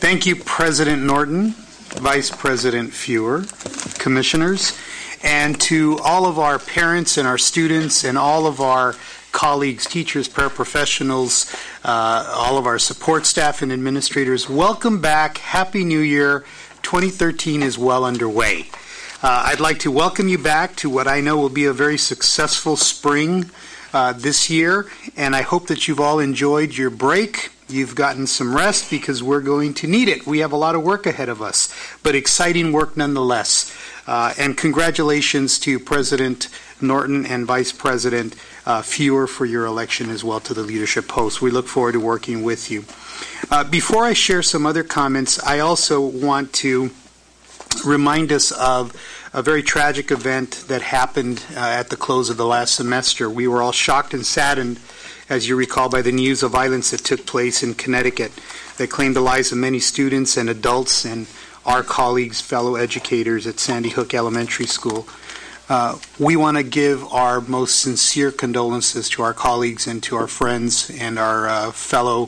Thank you, President Norton, Vice President Fewer, Commissioners, and to all of our parents and our students and all of our colleagues, teachers, paraprofessionals, all of our support staff and administrators. Welcome back. Happy New Year. 2013 is well underway. I'd like to welcome you back to what I know will be a very successful spring this year, and I hope that you've all enjoyed your break. You've gotten some rest because we're going to need it. We have a lot of work ahead of us, but exciting work nonetheless. And congratulations to President Norton and Vice President Fewer for your election as well to the leadership post. We look forward to working with you. Before I share some other comments, I also want to remind us of a very tragic event that happened at the close of the last semester. We were all shocked and saddened, as you recall, by the news of violence that took place in Connecticut that claimed the lives of many students and adults and our colleagues, fellow educators at Sandy Hook Elementary School. We want to give our most sincere condolences to our colleagues and to our friends and our fellow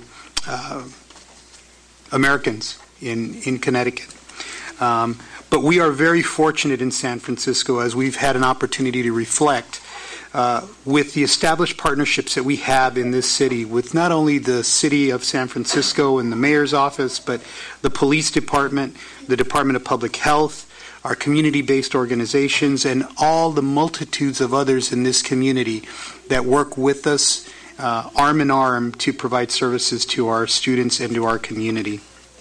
Americans in Connecticut. But we are very fortunate in San Francisco as we've had an opportunity to reflect with the established partnerships that we have in this city with not only the city of San Francisco and the mayor's office, but the police department, the Department of Public Health, our community-based organizations, and all the multitudes of others in this community that work with us arm in arm to provide services to our students and to our community.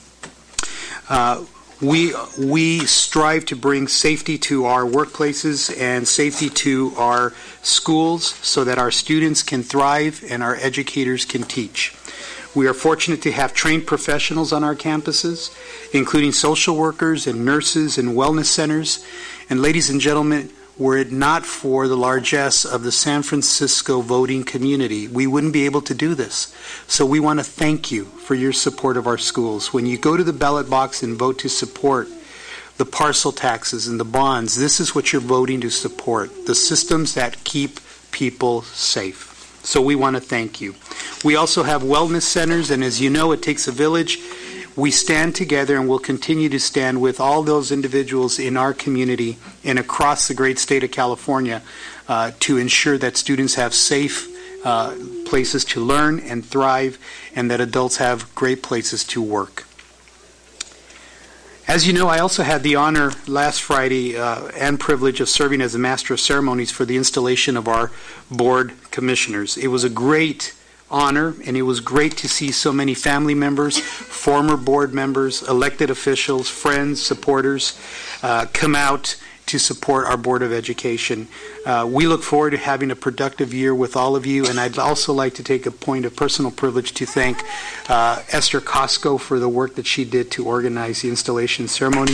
We strive to bring safety to our workplaces and safety to our schools so that our students can thrive and our educators can teach. We are fortunate to have trained professionals on our campuses, including social workers and nurses and wellness centers. And ladies and gentlemen, were it not for the largesse of the San Francisco voting community, we wouldn't be able to do this. So we want to thank you for your support of our schools. When you go to the ballot box and vote to support the parcel taxes and the bonds, this is what you're voting to support, the systems that keep people safe. So we want to thank you. We also have wellness centers, and as you know, it takes a village. We stand together and will continue to stand with all those individuals in our community and across the great state of California to ensure that students have safe places to learn and thrive and that adults have great places to work. As you know, I also had the honor last Friday and privilege of serving as the Master of Ceremonies for the installation of our board commissioners. It was a great honor, and it was great to see so many family members, former board members, elected officials, friends, supporters come out to support our Board of Education. We look forward to having a productive year with all of you, and I'd also like to take a point of personal privilege to thank Esther Costco for the work that she did to organize the installation ceremony,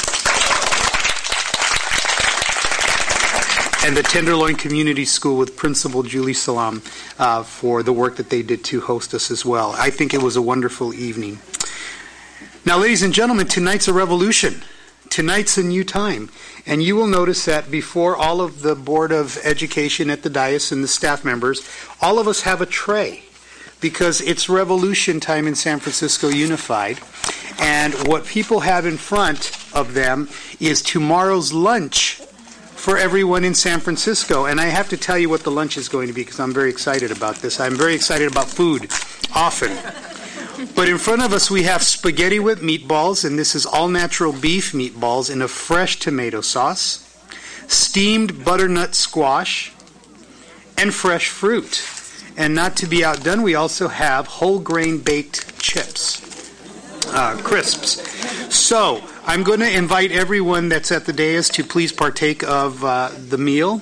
and the Tenderloin Community School with Principal Julie Salam for the work that they did to host us as well. I think it was a wonderful evening. Now, ladies and gentlemen, tonight's a revolution. Tonight's a new time. And you will notice that before all of the Board of Education at the dais and the staff members, all of us have a tray because it's revolution time in San Francisco Unified. And what people have in front of them is tomorrow's lunch for everyone in San Francisco. And I have to tell you what the lunch is going to be because I'm very excited about this. I'm very excited about food, often. But in front of us we have spaghetti with meatballs, and this is all-natural beef meatballs in a fresh tomato sauce, steamed butternut squash, and fresh fruit. And not to be outdone, we also have whole grain baked chips, crisps. So I'm going to invite everyone that's at the dais to please partake of the meal.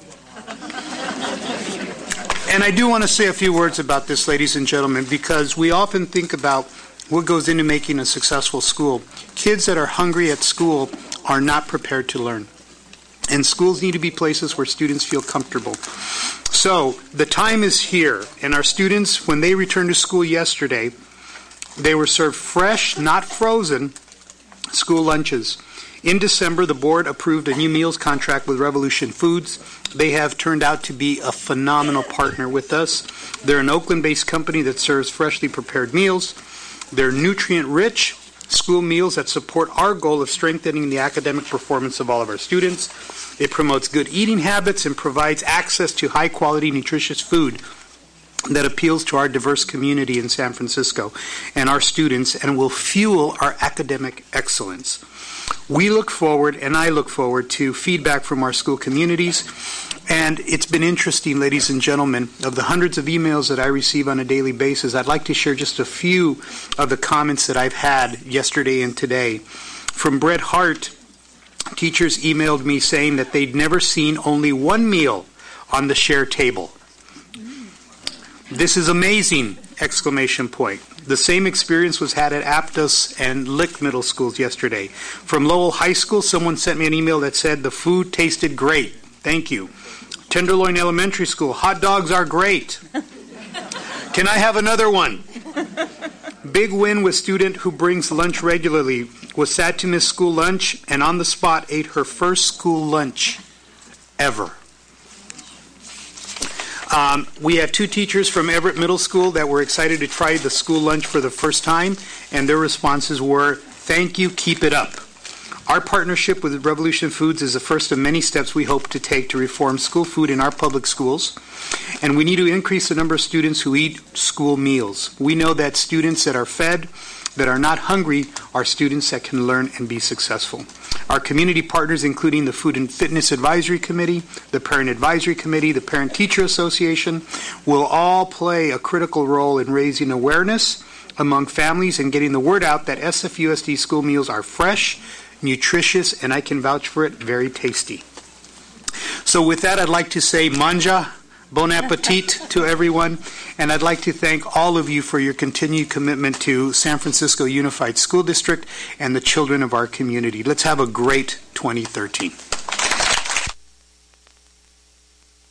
And I do want to say a few words about this, ladies and gentlemen, because we often think about what goes into making a successful school. Kids that are hungry at school are not prepared to learn. And schools need to be places where students feel comfortable. So the time is here, and our students, when they returned to school yesterday, they were served fresh, not frozen, school lunches. In December, the board approved a new meals contract with Revolution Foods. They have turned out to be a phenomenal partner with us. They're an Oakland-based company that serves freshly prepared meals. They're nutrient-rich, school meals that support our goal of strengthening the academic performance of all of our students. It promotes good eating habits and provides access to high-quality, nutritious food that appeals to our diverse community in San Francisco and our students and will fuel our academic excellence. We look forward, and I look forward, to feedback from our school communities. And it's been interesting, ladies and gentlemen, of the hundreds of emails that I receive on a daily basis, I'd like to share just a few of the comments that I've had yesterday and today. From Brett Hart, teachers emailed me saying that they'd never seen only one meal on the share table. This is amazing! Exclamation point. The same experience was had at Aptos and Lick Middle Schools yesterday. From Lowell High School, someone sent me an email that said the food tasted great. Thank you. Tenderloin Elementary School, hot dogs are great. Can I have another one? Big win with student who brings lunch regularly. Was sad to miss school lunch and on the spot ate her first school lunch ever. We had two teachers from Everett Middle School that were excited to try the school lunch for the first time, and their responses were, "Thank you, keep it up." Our partnership with Revolution Foods is the first of many steps we hope to take to reform school food in our public schools, and we need to increase the number of students who eat school meals. We know that students that are fed, that are not hungry, are students that can learn and be successful. Our community partners, including the Food and Fitness Advisory Committee, the Parent Advisory Committee, the Parent Teacher Association, will all play a critical role in raising awareness among families and getting the word out that SFUSD school meals are fresh, nutritious, and I can vouch for it, very tasty. So with that, I'd like to say manja, bon appetit to everyone, and I'd like to thank all of you for your continued commitment to San Francisco Unified School District and the children of our community. Let's have a great 2013.